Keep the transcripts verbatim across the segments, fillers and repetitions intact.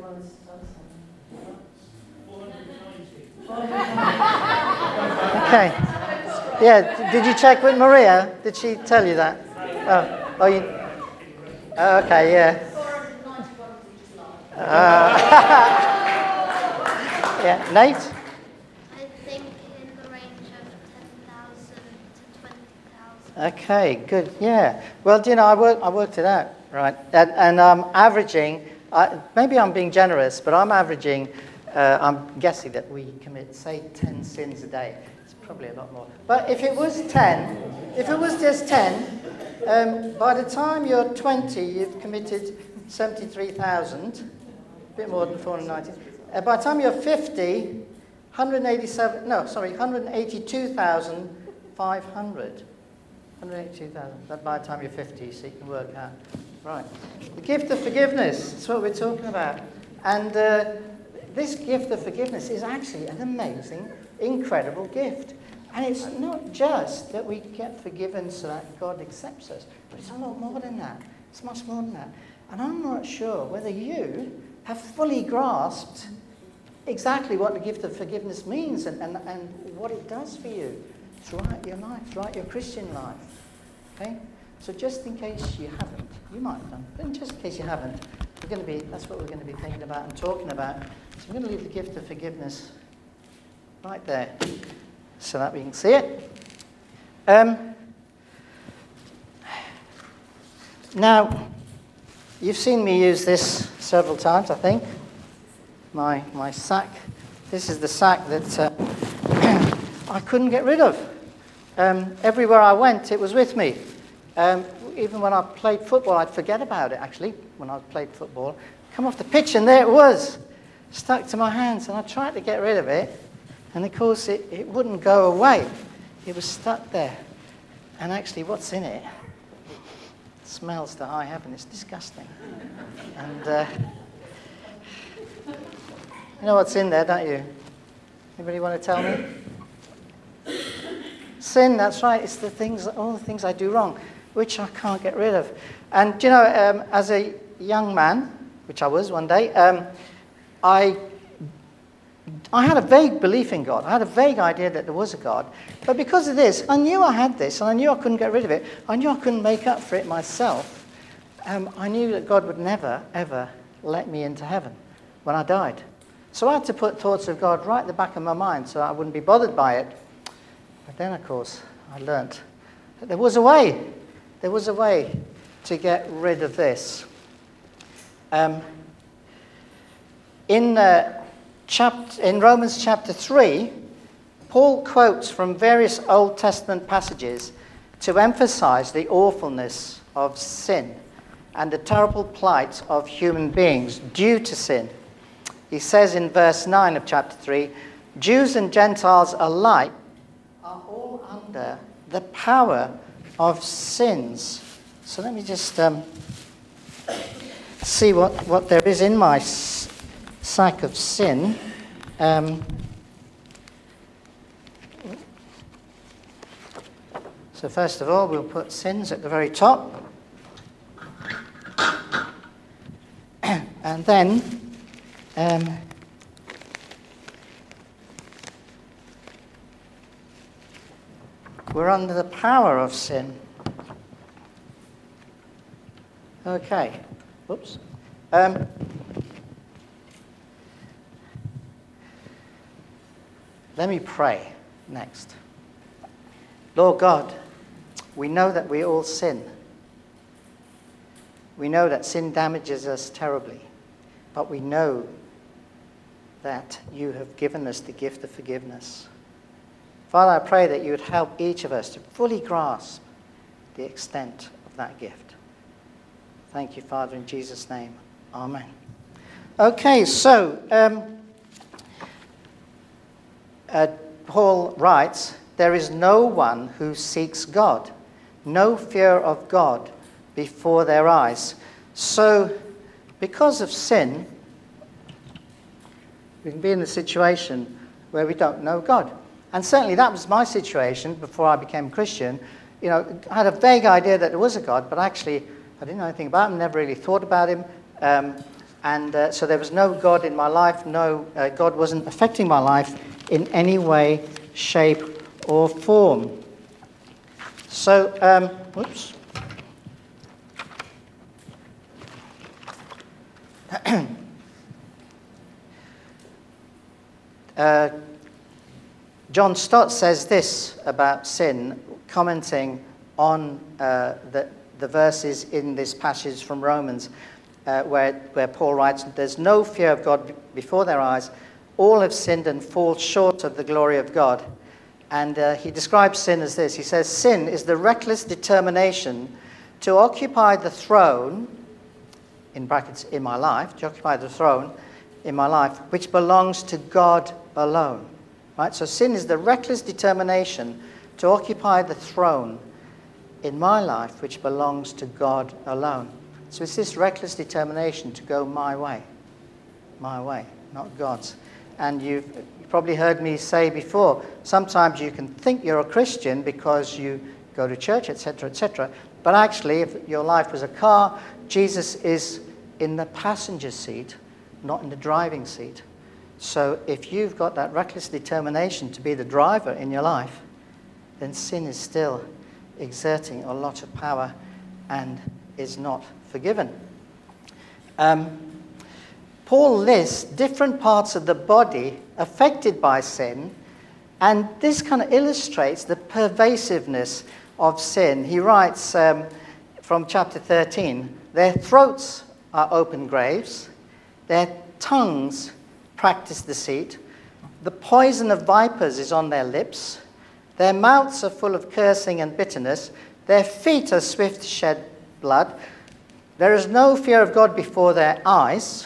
Okay. Yeah, did you check with Maria? Did she tell you that? Oh, oh you... Oh, okay, yeah. Uh, yeah, Nate? I think in the range of ten thousand to twenty thousand. Okay, good, yeah. Well, do you know, I, work, I worked it out, right? And, and I'm averaging, uh, maybe I'm being generous, but I'm averaging, uh, I'm guessing that we commit, say, ten sins a day. It's probably a lot more. But if it was ten, if it was just ten, um, by the time you're twenty, you've committed seventy-three thousand, a bit more than four hundred ninety. Uh, by the time you're fifty, one hundred eighty-seven, no, sorry, one hundred eighty-two thousand five hundred. one hundred eighty-two thousand. That by the time you're fifty, so you can work out. Right. The gift of forgiveness. That's what we're talking about. And uh, this gift of forgiveness is actually an amazing, incredible gift. And it's not just that we get forgiven so that God accepts us, but it's a lot more than that. It's much more than that. And I'm not sure whether you have fully grasped exactly what the gift of forgiveness means and, and, and what it does for you throughout your life, throughout your Christian life. Okay? So just in case you haven't, you might have done, but just in case you haven't, we're going to be, that's what we're going to be thinking about and talking about. So I'm going to leave the gift of forgiveness right there so that we can see it. Um, now, you've seen me use this several times, I think. My my sack. This is the sack that uh, I couldn't get rid of. Um, everywhere I went, it was with me. Um, even when I played football, I'd forget about it, actually, when I played football. Come off the pitch, and there it was, stuck to my hands. And I tried to get rid of it, and of course, it, it wouldn't go away. It was stuck there. And actually, what's in it? It smells to high heaven. It's disgusting. And uh, you know what's in there, don't you? Anybody want to tell me? Sin, that's right. It's the things, all the things I do wrong, which I can't get rid of. And, you know, um, as a young man, which I was one day, um, I I had a vague belief in God. I had a vague idea that there was a God. But because of this, I knew I had this, and I knew I couldn't get rid of it. I knew I couldn't make up for it myself. Um, I knew that God would never, ever let me into heaven when I died. So I had to put thoughts of God right at the back of my mind so I wouldn't be bothered by it. But then, of course, I learnt that there was a way. There was a way to get rid of this. Um, in, uh, chapter, in Romans chapter three, Paul quotes from various Old Testament passages to emphasize the awfulness of sin and the terrible plight of human beings due to sin. He says in verse nine of chapter three, Jews and Gentiles alike are all under the power of sins. So let me just um, see what, what there is in my s- sack of sin. Um, so first of all, we'll put sins at the very top. And then um, we're under the power of sin. Okay. Whoops. Um, let me pray next. Lord God, we know that we all sin. We know that sin damages us terribly, but we know that you have given us the gift of forgiveness. Father, I pray that you would help each of us to fully grasp the extent of that gift. Thank you, Father, in Jesus' name. Amen. Okay, so um, uh, Paul writes, there is no one who seeks God, no fear of God before their eyes. So, because of sin, we can be in a situation where we don't know God. And certainly that was my situation before I became a Christian. You know, I had a vague idea that there was a God, but actually I didn't know anything about him, never really thought about him. Um, And uh, so there was no God in my life. No, uh, God wasn't affecting my life in any way, shape, or form. So, um, whoops. uh, John Stott says this about sin, commenting on uh, the, the verses in this passage from Romans, uh, where, where Paul writes, "There's no fear of God before their eyes. All have sinned and fall short of the glory of God." And uh, he describes sin as this. He says, "Sin is the reckless determination to occupy the throne," in brackets, in my life, to occupy the throne in my life, which belongs to God alone. Right? So sin is the reckless determination to occupy the throne in my life, which belongs to God alone. So it's this reckless determination to go my way, my way, not God's. And you've probably heard me say before, sometimes you can think you're a Christian because you go to church, et cetera, et cetera. But actually, if your life was a car, Jesus is in the passenger seat, not in the driving seat. So if you've got that reckless determination to be the driver in your life, then sin is still exerting a lot of power and is not forgiven. Um, Paul lists different parts of the body affected by sin, and this kind of illustrates the pervasiveness of sin. He writes um, from chapter thirteen, "Their throats are open graves, their tongues practice deceit, the poison of vipers is on their lips, their mouths are full of cursing and bitterness, their feet are swift to shed blood, there is no fear of God before their eyes."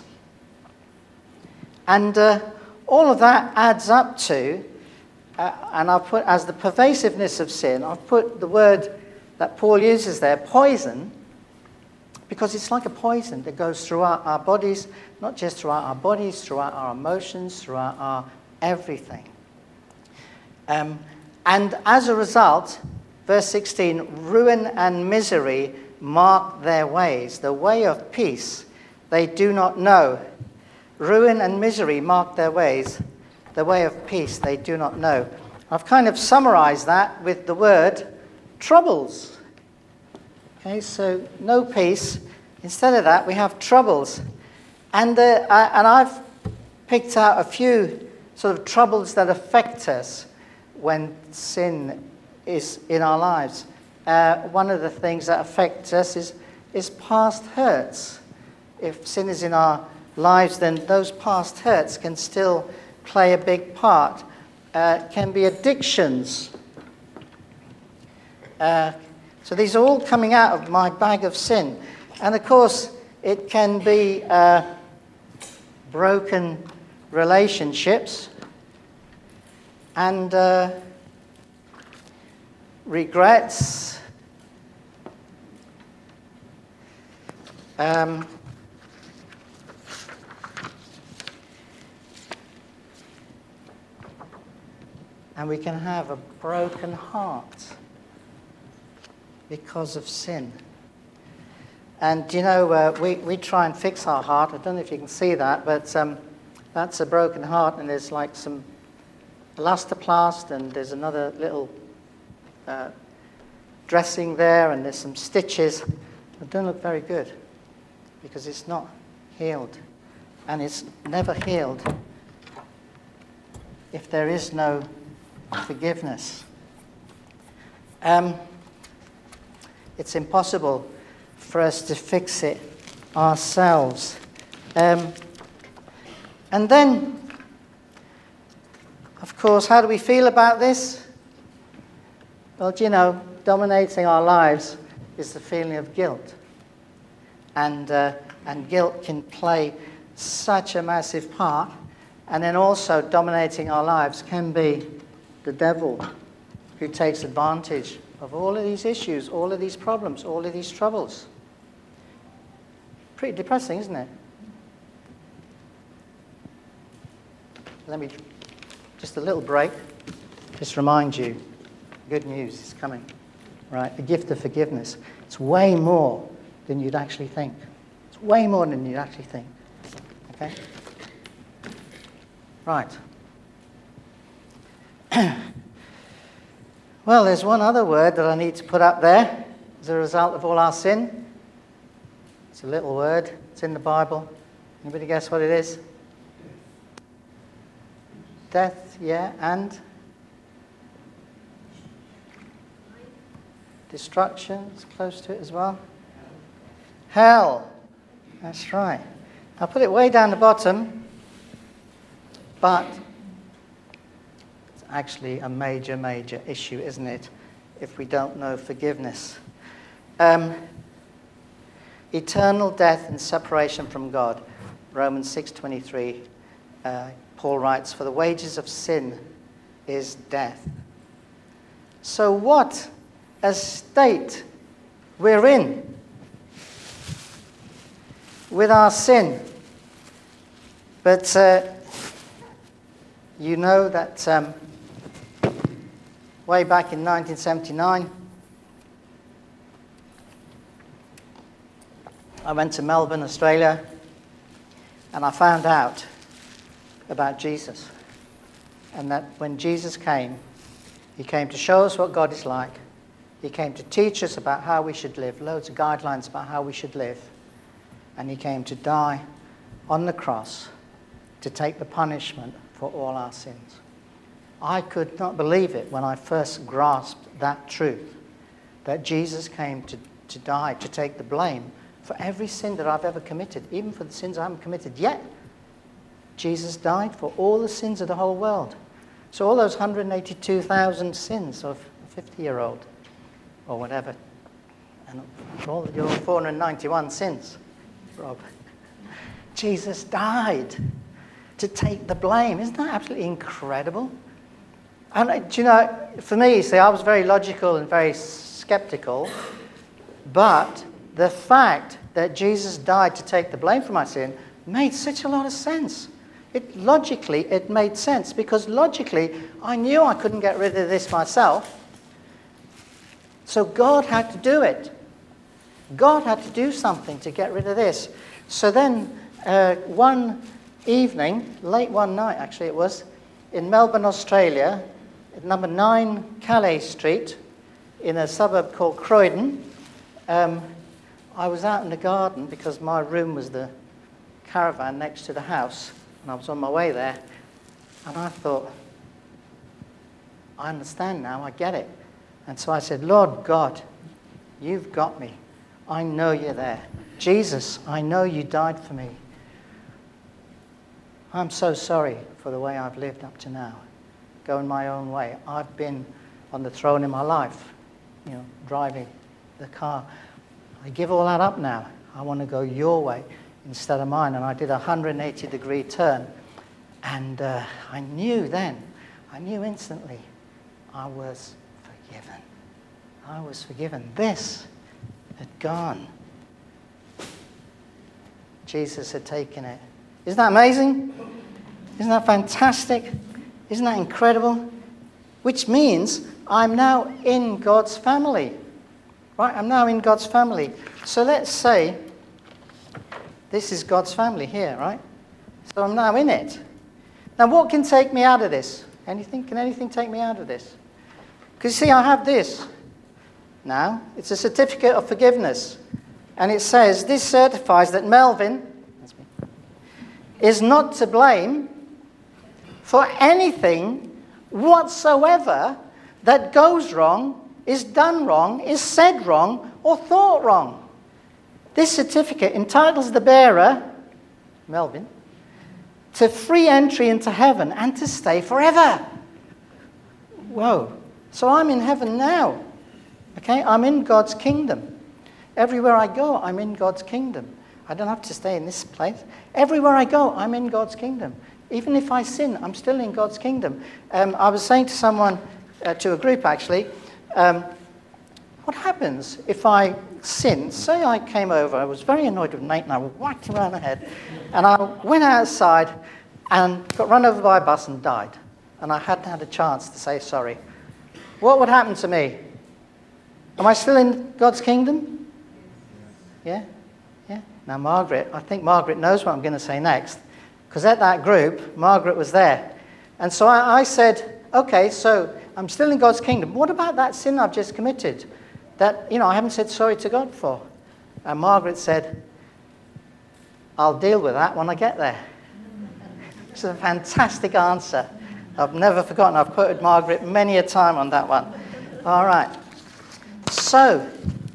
And uh, all of that adds up to, uh, and I'll put as the pervasiveness of sin, I've put the word that Paul uses there, poison, because it's like a poison that goes throughout our bodies, not just throughout our bodies, throughout our emotions, throughout our everything. Um, and as a result, verse sixteen, "Ruin and misery mark their ways. The way of peace they do not know. Ruin and misery mark their ways. The way of peace they do not know." I've kind of summarized that with the word troubles. Okay, so no peace. Instead of that, we have troubles. And, uh, I, and I've picked out a few sort of troubles that affect us when sin is in our lives. Uh, one of the things that affects us is, is past hurts. If sin is in our lives, then those past hurts can still play a big part. Uh, can be addictions. Uh, so these are all coming out of my bag of sin. And of course, it can be uh, broken relationships and uh, regrets. Um, and we can have a broken heart because of sin. And, you know, uh, we, we try and fix our heart. I don't know if you can see that, but um, that's a broken heart, and there's like some elastoplast, and there's another little uh, dressing there, and there's some stitches. It don't look very good because it's not healed, and it's never healed if there is no forgiveness. Um, it's impossible for us to fix it ourselves. Um, and then, of course, how do we feel about this? Well, do you know, dominating our lives is the feeling of guilt. And, uh, and guilt can play such a massive part. And then also dominating our lives can be the devil, who takes advantage of all of these issues, all of these problems, all of these troubles. Pretty depressing, isn't it? Let me, just a little break, just remind you, good news is coming, right? The gift of forgiveness. It's way more than you'd actually think. It's way more than you'd actually think. Okay? Right. Well, there's one other word that I need to put up there as a result of all our sin. It's a little word. It's in the Bible. Anybody guess what it is? Death, yeah, and destruction. It's close to it as well. Hell. That's right. I'll put it way down the bottom, but it's actually a major, major issue, isn't it, if we don't know forgiveness. Um, eternal death and separation from God. Romans six twenty-three, uh, Paul writes, "For the wages of sin is death." So what a state we're in with our sin. But uh, you know that um, way back in nineteen seventy-nine, I went to Melbourne, Australia, and I found out about Jesus. And that when Jesus came, he came to show us what God is like. He came to teach us about how we should live, loads of guidelines about how we should live. And he came to die on the cross to take the punishment for all our sins. I could not believe it when I first grasped that truth, that Jesus came to, to die, to take the blame for every sin that I've ever committed, even for the sins I haven't committed yet. Jesus died for all the sins of the whole world. So all those one hundred eighty-two thousand sins of a fifty-year-old, or whatever, and all your four hundred ninety-one sins, Rob. Jesus died to take the blame. Isn't that absolutely incredible? And uh, do you know, for me, see, I was very logical and very skeptical, but the fact that Jesus died to take the blame for my sin made such a lot of sense. It logically, it made sense, because logically, I knew I couldn't get rid of this myself. So God had to do it. God had to do something to get rid of this. So then, uh, one evening, late one night actually it was, in Melbourne, Australia, at number nine Calais Street, in a suburb called Croydon, um, I was out in the garden because my room was the caravan next to the house, and I was on my way there, and I thought, I understand now, I get it. And so I said, Lord God, you've got me. I know you're there. Jesus, I know you died for me. I'm so sorry for the way I've lived up to now, going my own way. I've been on the throne in my life, you know, driving the car. I give all that up now. I want to go your way instead of mine. And I did a one hundred eighty degree turn. And uh, I knew then, I knew instantly, I was forgiven. I was forgiven. This had gone. Jesus had taken it. Isn't that amazing? Isn't that fantastic? Isn't that incredible? Which means I'm now in God's family. Right? I'm now in God's family. So let's say this is God's family here, right? So I'm now in it. Now what can take me out of this? Anything? Can anything take me out of this? Because you see, I have this now. It's a certificate of forgiveness. And it says, this certifies that Melvin that's me, is not to blame for anything whatsoever that goes wrong, is done wrong, is said wrong, or thought wrong. This certificate entitles the bearer, Melvin, to free entry into heaven and to stay forever. Whoa. So I'm in heaven now. Okay? I'm in God's kingdom. Everywhere I go, I'm in God's kingdom. I don't have to stay in this place. Everywhere I go, I'm in God's kingdom. Even if I sin, I'm still in God's kingdom. Um, I was saying to someone, uh, to a group actually, um, what happens if I sin? Say I came over, I was very annoyed with Nate, and I whacked him around the head, and I went outside and got run over by a bus and died. And I hadn't had a chance to say sorry. What would happen to me? Am I still in God's kingdom? Yeah? Yeah? Now, Margaret, I think Margaret knows what I'm going to say next, because at that group, Margaret was there. And so I, I said, okay, so I'm still in God's kingdom. What about that sin I've just committed that, you know, I haven't said sorry to God for? And Margaret said, I'll deal with that when I get there. It's a fantastic answer. I've never forgotten. I've quoted Margaret many a time on that one. All right. So,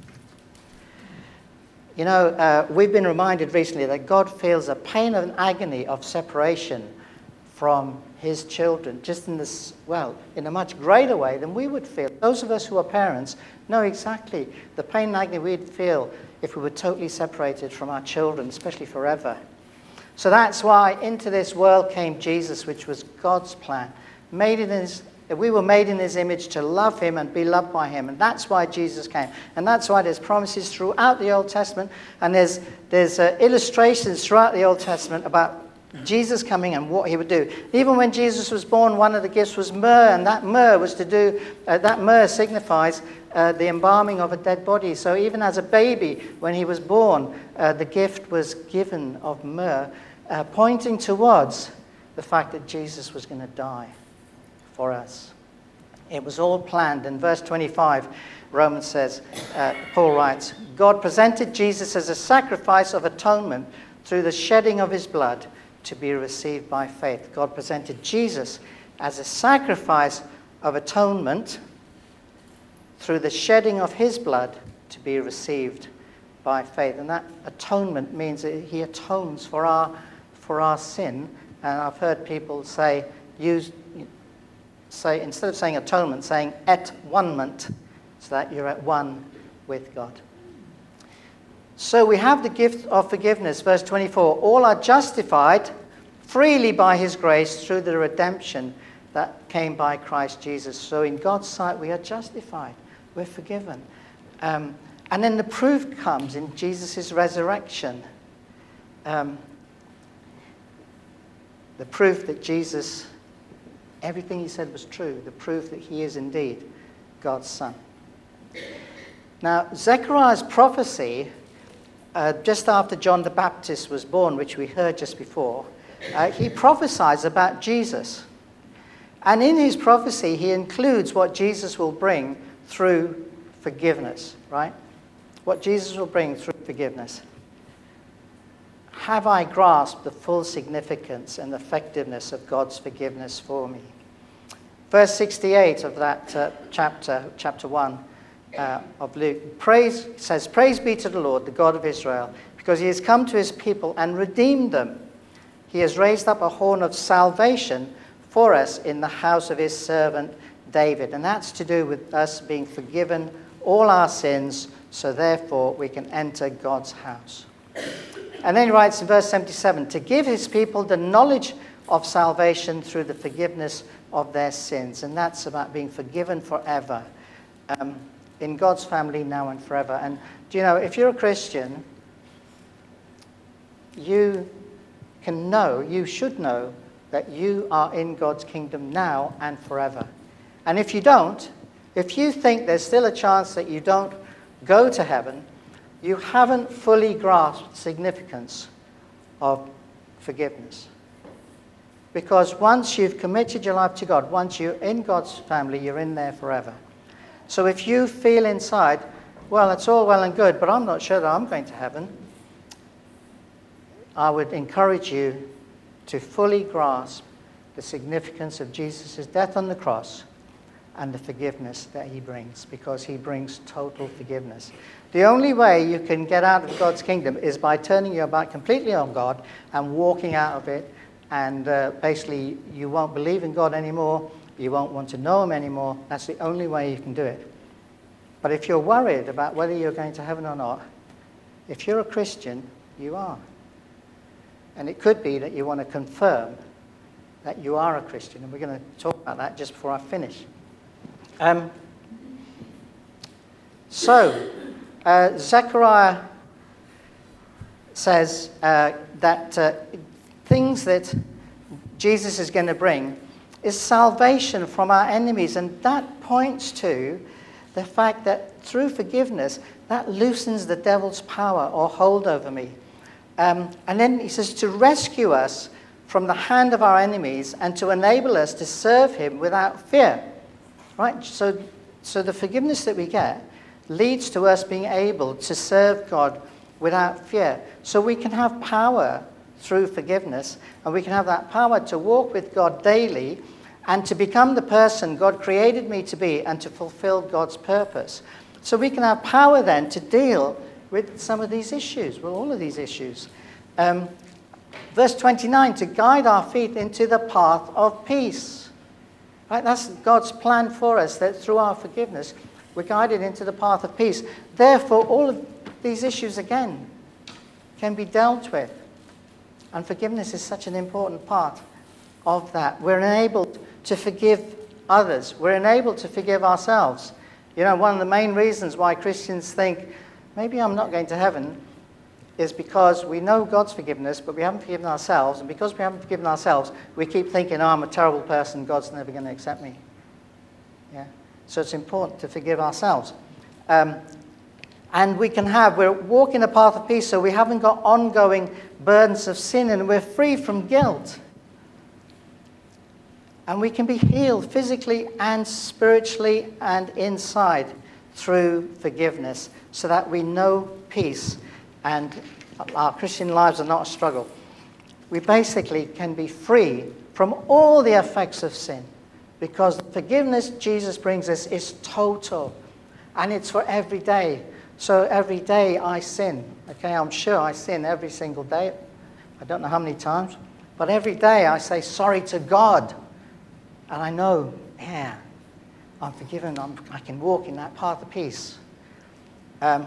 you know, uh, we've been reminded recently that God feels a pain and agony of separation from his children, just in this, well, in a much greater way than we would feel. Those of us who are parents know exactly the pain and agony we'd feel if we were totally separated from our children, especially forever. So that's why into this world came Jesus, which was God's plan. Made in his, we were made in his image to love him and be loved by him. And that's why Jesus came. And that's why there's promises throughout the Old Testament. And there's, there's uh, illustrations throughout the Old Testament about Jesus coming and what he would do. Even when Jesus was born, one of the gifts was myrrh. And that myrrh was to do, uh, that myrrh signifies uh, the embalming of a dead body. So even as a baby, when he was born, uh, the gift was given of myrrh, uh, pointing towards the fact that Jesus was going to die for us. It was all planned. In verse twenty-five, Romans says, uh, Paul writes, God presented Jesus as a sacrifice of atonement through the shedding of his blood to be received by faith. God presented Jesus as a sacrifice of atonement through the shedding of his blood to be received by faith. And that atonement means that he atones for our, for our sin. And I've heard people say, use, say instead of saying atonement, saying at-one-ment, so that you're at one with God. So we have the gift of forgiveness, verse twenty-four. All are justified freely by his grace through the redemption that came by Christ Jesus. So in God's sight, we are justified. We're forgiven. Um, and then the proof comes in Jesus' resurrection. Um, the proof that Jesus, everything he said was true. The proof that he is indeed God's Son. Now, Zechariah's prophecy, uh, just after John the Baptist was born, which we heard just before, uh, he prophesies about Jesus. And in his prophecy, he includes what Jesus will bring through forgiveness, right? What Jesus will bring through forgiveness. Have I grasped the full significance and effectiveness of God's forgiveness for me? Verse sixty-eight of that uh, chapter, chapter one uh, of Luke, praise, says, Praise be to the Lord, the God of Israel, because he has come to his people and redeemed them. He has raised up a horn of salvation for us in the house of his servant David. And that's to do with us being forgiven all our sins, so therefore we can enter God's house. And then he writes in verse seventy-seven, to give his people the knowledge of salvation through the forgiveness of their sins. And that's about being forgiven forever um, in God's family now and forever. And do you know, if you're a Christian, you can know, you should know, that you are in God's kingdom now and forever. And if you don't, if you think there's still a chance that you don't go to heaven, you haven't fully grasped the significance of forgiveness. Because once you've committed your life to God, once you're in God's family, you're in there forever. So if you feel inside, well, it's all well and good, but I'm not sure that I'm going to heaven, I would encourage you to fully grasp the significance of Jesus' death on the cross and the forgiveness that he brings, because he brings total forgiveness. The only way you can get out of God's kingdom is by turning your back completely on God and walking out of it, and uh, basically you won't believe in God anymore, you won't want to know him anymore. That's the only way you can do it. But if you're worried about whether you're going to heaven or not, if you're a Christian, you are. And it could be that you want to confirm that you are a Christian. And we're going to talk about that just before I finish. Um, so, uh, Zechariah says uh, that uh, things that Jesus is going to bring is salvation from our enemies. And that points to the fact that through forgiveness, that loosens the devil's power or hold over me. Um, and then he says to rescue us from the hand of our enemies and to enable us to serve him without fear. Right? So, so the forgiveness that we get leads to us being able to serve God without fear. So we can have power through forgiveness, and we can have that power to walk with God daily and to become the person God created me to be and to fulfill God's purpose. So we can have power then to deal with some of these issues, with all of these issues. Um, verse twenty-nine, to guide our feet into the path of peace. Right? That's God's plan for us, that through our forgiveness, we're guided into the path of peace. Therefore, all of these issues, again, can be dealt with. And forgiveness is such an important part of that. We're enabled to forgive others. We're enabled to forgive ourselves. You know, one of the main reasons why Christians think, maybe I'm not going to heaven, is because we know God's forgiveness, but we haven't forgiven ourselves. And because we haven't forgiven ourselves, we keep thinking, oh, I'm a terrible person, God's never going to accept me. Yeah. So it's important to forgive ourselves. Um, and we can have, we're walking the path of peace, so we haven't got ongoing burdens of sin, and we're free from guilt. And we can be healed physically and spiritually and inside through forgiveness, so that we know peace and our Christian lives are not a struggle. We basically can be free from all the effects of sin, because the forgiveness Jesus brings us is total, and it's for every day. So every day I sin. Okay, I'm sure I sin every single day. I don't know how many times, but every day I say sorry to God, and I know, yeah, I'm forgiven. I'm, I can walk in that path of peace. Um,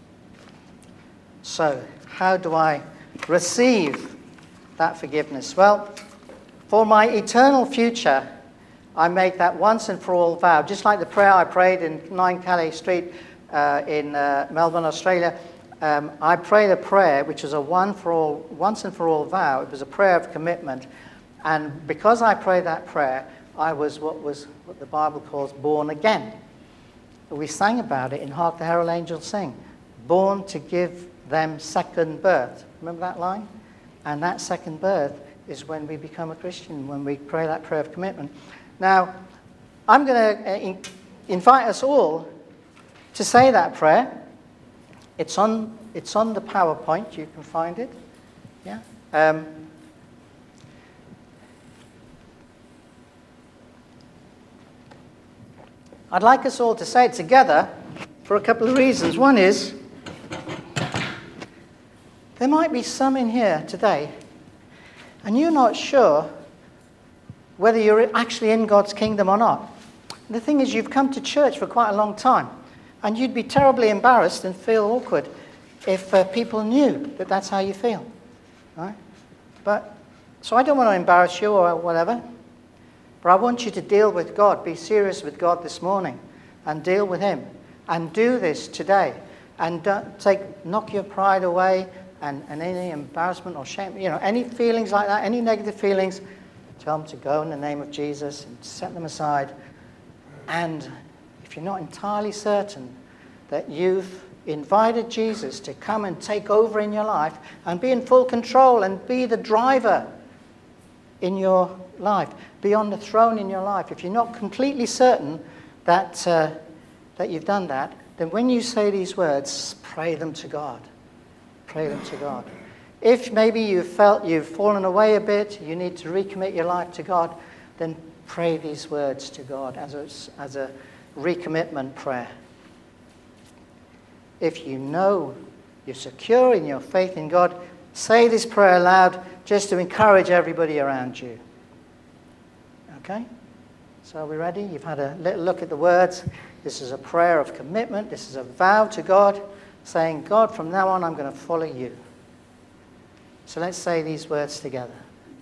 so, how do I receive that forgiveness? Well, for my eternal future, I make that once and for all vow, just like the prayer I prayed in nine Calais Street uh, in uh, Melbourne, Australia. Um, I prayed a prayer which was a one for all, once and for all vow. It was a prayer of commitment, and because I prayed that prayer, I was what was what the Bible calls born again. We sang about it in Hark the Herald Angels Sing, born to give them second birth. Remember that line? And that second birth is when we become a Christian, when we pray that prayer of commitment. Now, I'm going to uh, in- invite us all to say that prayer. It's on, it's on the PowerPoint. You can find it. Yeah. Um, I'd like us all to say it together for a couple of reasons. One is, there might be some in here today, and you're not sure whether you're actually in God's kingdom or not. The thing is, you've come to church for quite a long time, and you'd be terribly embarrassed and feel awkward if uh, people knew that that's how you feel. Right? But so I don't want to embarrass you or whatever, but I want you to deal with God. Be serious with God this morning and deal with him. And do this today. And don't take, knock your pride away and, and any embarrassment or shame, you know, any feelings like that, any negative feelings, tell them to go in the name of Jesus and set them aside. And if you're not entirely certain that you've invited Jesus to come and take over in your life and be in full control and be the driver in your life, be on the throne in your life, if you're not completely certain that uh, that you've done that, then when you say these words, pray them to God. Pray them to God. If maybe you've felt you've fallen away a bit, you need to recommit your life to God, then pray these words to God as a, as a recommitment prayer. If you know you're secure in your faith in God, say this prayer aloud just to encourage everybody around you. Okay? So are we ready? You've had a little look at the words. This is a prayer of commitment. This is a vow to God, saying, God, from now on, I'm going to follow you. So let's say these words together.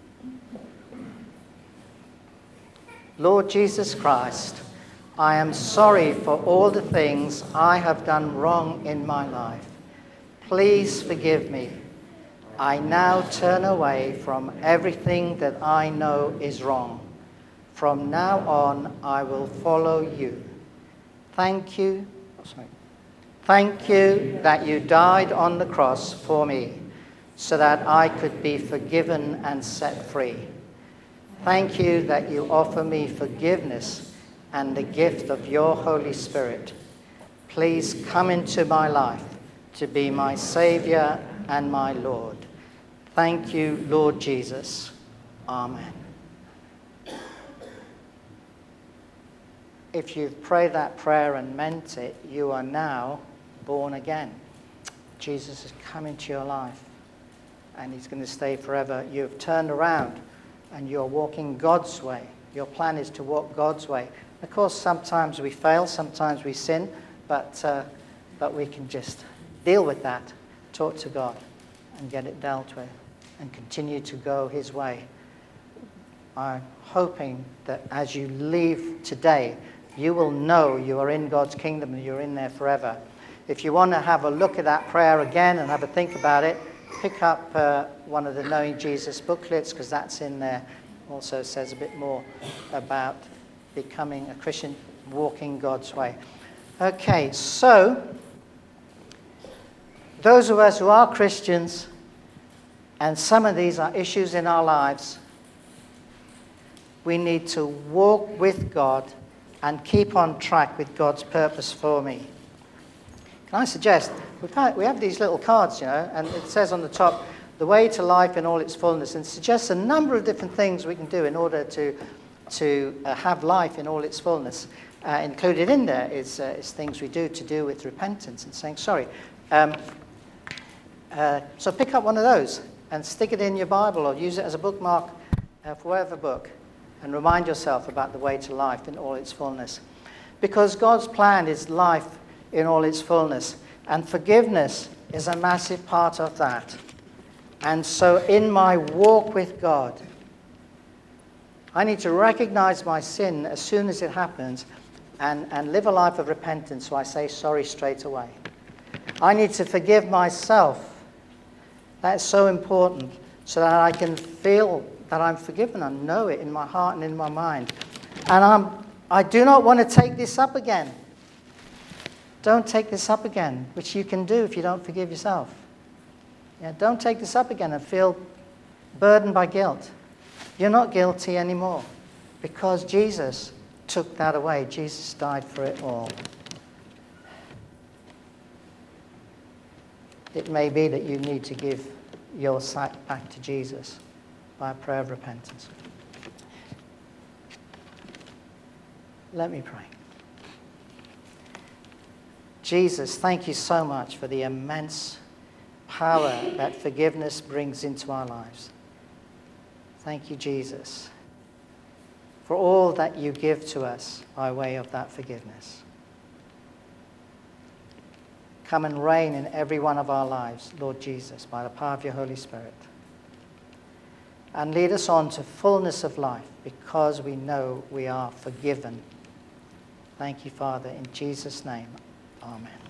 Lord Jesus Christ, I am sorry for all the things I have done wrong in my life. Please forgive me. I now turn away from everything that I know is wrong. From now on, I will follow you. Thank you. Oh, sorry. Thank you that you died on the cross for me, so that I could be forgiven and set free. Thank you that you offer me forgiveness and the gift of your Holy Spirit. Please come into my life to be my Savior and my Lord. Thank you, Lord Jesus. Amen. If you've prayed that prayer and meant it, you are now born again. Jesus has come into your life and he's going to stay forever. You've turned around and you're walking God's way. Your plan is to walk God's way. Of course, sometimes we fail, sometimes we sin, but uh, but we can just deal with that, talk to God, and get it dealt with, and continue to go his way. I'm hoping that as you leave today, you will know you are in God's kingdom and you're in there forever. If you want to have a look at that prayer again and have a think about it, pick up uh, one of the Knowing Jesus booklets, because that's in there. Also says a bit more about becoming a Christian, walking God's way. Okay, so those of us who are Christians, and some of these are issues in our lives, we need to walk with God and keep on track with God's purpose for me. Can I suggest, we've had, we have these little cards, you know, and it says on the top, the way to life in all its fullness, and suggests a number of different things we can do in order to, to uh, have life in all its fullness. Uh, included in there is, uh, is things we do to do with repentance and saying sorry. Um, uh, so pick up one of those and stick it in your Bible or use it as a bookmark uh, for whatever book, and remind yourself about the way to life in all its fullness. Because God's plan is life in all its fullness, and forgiveness is a massive part of that. And so in my walk with God, I need to recognize my sin as soon as it happens and, and live a life of repentance, so I say sorry straight away. I need to forgive myself. That's so important, so that I can feel that I'm forgiven and know it in my heart and in my mind. And I'm, I do not want to take this up again. Don't take this up again, which you can do if you don't forgive yourself. Yeah, don't take this up again and feel burdened by guilt. You're not guilty anymore because Jesus took that away. Jesus died for it all. It may be that you need to give your sight back to Jesus by a prayer of repentance. Let me pray. Jesus, thank you so much for the immense power that forgiveness brings into our lives. Thank you, Jesus, for all that you give to us by way of that forgiveness. Come and reign in every one of our lives, Lord Jesus, by the power of your Holy Spirit. And lead us on to fullness of life because we know we are forgiven. Thank you, Father, in Jesus' name. Amen.